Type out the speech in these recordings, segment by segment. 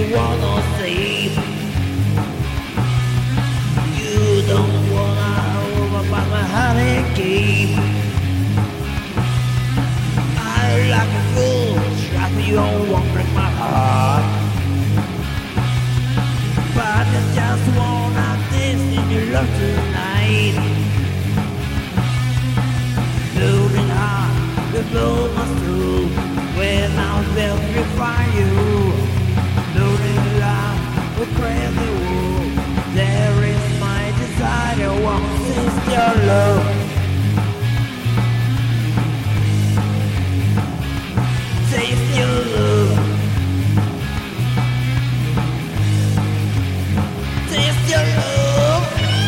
wanna sleep. You don't wanna overpower my heartache. I like a fool, trust me, you won't break my heart. But I just wanna dance in your love tonight. Moving hard, the blow must through. When I will refine you, moving love, we crazy wool. There is my desire, won't taste your love. Taste your love. Taste your love.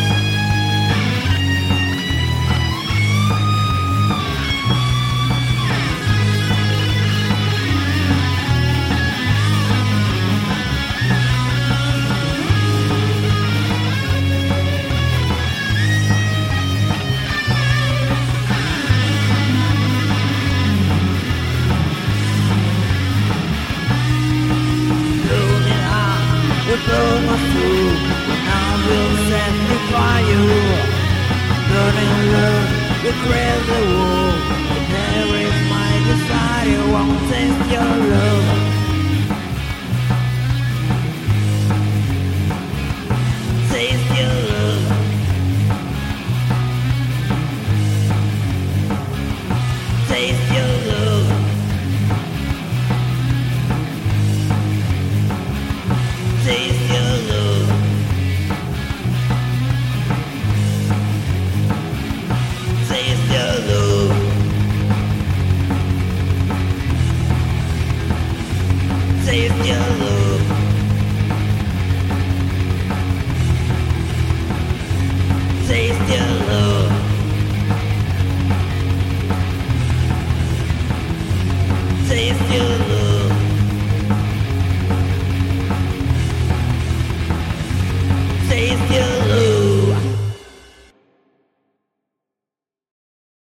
Blow my food, and I will sanctify you. Burning love, the crazy wool. There is my desire, won't taste your love. Taste your love. Taste your love. Taste your love. Taste your love. Taste your love.